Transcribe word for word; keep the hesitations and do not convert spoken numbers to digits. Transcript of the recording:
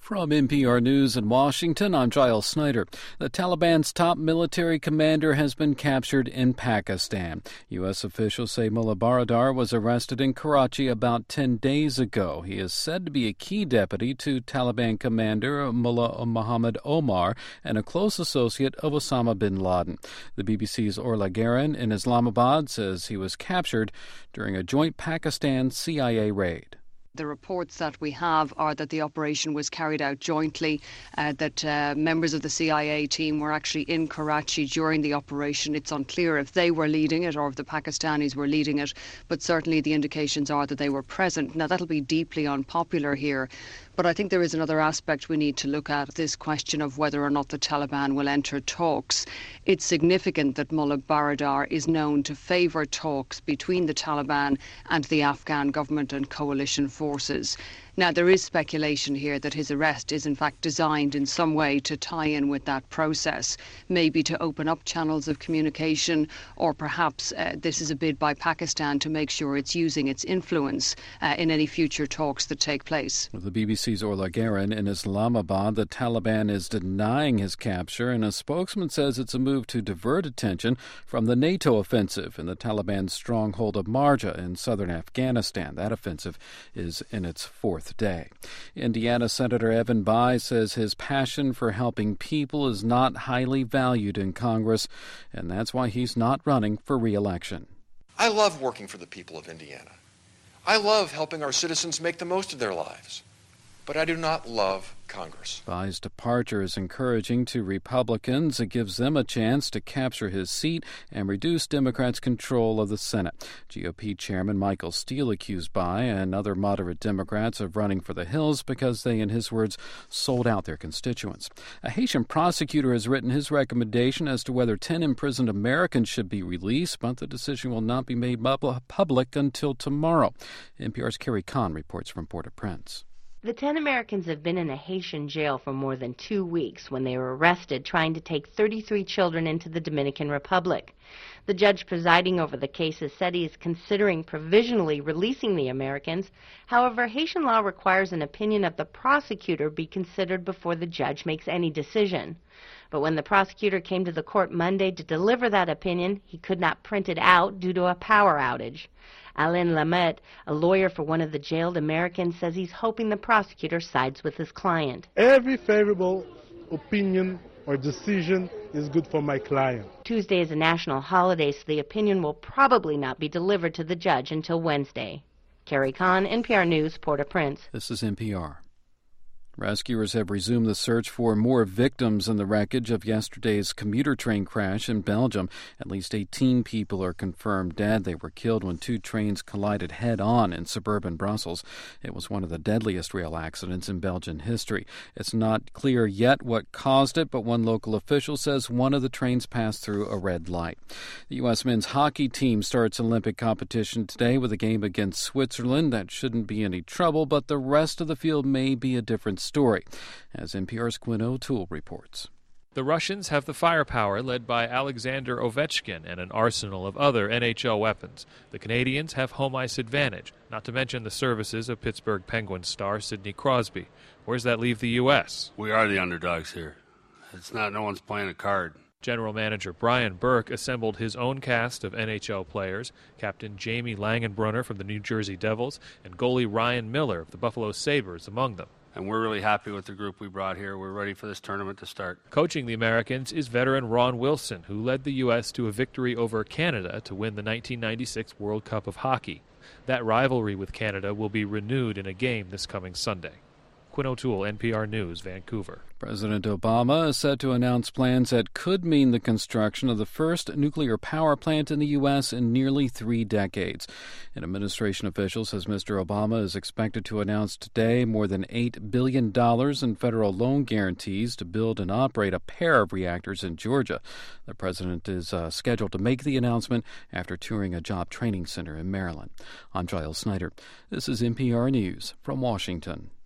From N P R News in Washington, I'm Giles Snyder. The Taliban's top military commander has been captured in Pakistan. U S officials say Mullah Baradar was arrested in Karachi about ten days ago. He is said to be a key deputy to Taliban commander Mullah Muhammad Omar and a close associate of Osama bin Laden. The B B C's Orla Guerin in Islamabad says he was captured during a joint Pakistan-C I A raid. The reports that we have are that the operation was carried out jointly, uh, that uh, members of the C I A team were actually in Karachi during the operation. It's unclear if they were leading it or if the Pakistanis were leading it, but certainly the indications are that they were present. Now, that'll be deeply unpopular here, but I think there is another aspect we need to look at, this question of whether or not the Taliban will enter talks. It's significant that Mullah Baradar is known to favour talks between the Taliban and the Afghan government and coalition forces. Now, there is speculation here that his arrest is in fact designed in some way to tie in with that process, maybe to open up channels of communication, or perhaps uh, this is a bid by Pakistan to make sure it's using its influence uh, in any future talks that take place. The B B C's Orla Guerin in Islamabad, the Taliban is denying his capture, and a spokesman says it's a move to divert attention from the NATO offensive in the Taliban's stronghold of Marja in southern Afghanistan. That offensive is in its fourth day. Indiana Senator Evan Bayh says his passion for helping people is not highly valued in Congress, and that's why he's not running for re-election. I love working for the people of Indiana. I love helping our citizens make the most of their lives, but I do not love Congress. Bayh's departure is encouraging to Republicans. It gives them a chance to capture his seat and reduce Democrats' control of the Senate. G O P Chairman Michael Steele accused Bayh and other moderate Democrats of running for the hills because they, in his words, sold out their constituents. A Haitian prosecutor has written his recommendation as to whether ten imprisoned Americans should be released, but the decision will not be made public until tomorrow. N P R's Carrie Kahn reports from Port-au-Prince. The ten Americans have been in a Haitian jail for more than two weeks when they were arrested trying to take thirty-three children into the Dominican Republic. The judge presiding over the case has said he is considering provisionally releasing the Americans. However, Haitian law requires an opinion of the prosecutor be considered before the judge makes any decision. But when the prosecutor came to the court Monday to deliver that opinion, he could not print it out due to a power outage. Alain Lamette, a lawyer for one of the jailed Americans, says he's hoping the prosecutor sides with his client. Every favorable opinion or decision is good for my client. Tuesday is a national holiday, so the opinion will probably not be delivered to the judge until Wednesday. Carrie Kahn, N P R News, Port-au-Prince. This is N P R. Rescuers have resumed the search for more victims in the wreckage of yesterday's commuter train crash in Belgium. At least eighteen people are confirmed dead. They were killed when two trains collided head-on in suburban Brussels. It was one of the deadliest rail accidents in Belgian history. It's not clear yet what caused it, but one local official says one of the trains passed through a red light. The U S men's hockey team starts Olympic competition today with a game against Switzerland. That shouldn't be any trouble, but the rest of the field may be a different story, as N P R's Quinn O'Toole reports. The Russians have the firepower led by Alexander Ovechkin and an arsenal of other N H L weapons. The Canadians have home ice advantage, not to mention the services of Pittsburgh Penguins star Sidney Crosby. Where does that leave the U S? We are the underdogs here. It's not, no one's playing a card. General Manager Brian Burke assembled his own cast of N H L players, Captain Jamie Langenbrunner from the New Jersey Devils, and goalie Ryan Miller of the Buffalo Sabres among them. And we're really happy with the group we brought here. We're ready for this tournament to start. Coaching the Americans is veteran Ron Wilson, who led the U S to a victory over Canada to win the nineteen ninety-six World Cup of Hockey. That rivalry with Canada will be renewed in a game this coming Sunday. Quinn O'Toole, N P R News, Vancouver. President Obama is set to announce plans that could mean the construction of the first nuclear power plant in the U S in nearly three decades. An administration official says Mister Obama is expected to announce today more than eight billion dollars in federal loan guarantees to build and operate a pair of reactors in Georgia. The president is uh, scheduled to make the announcement after touring a job training center in Maryland. I'm Giles Snyder. This is N P R News from Washington.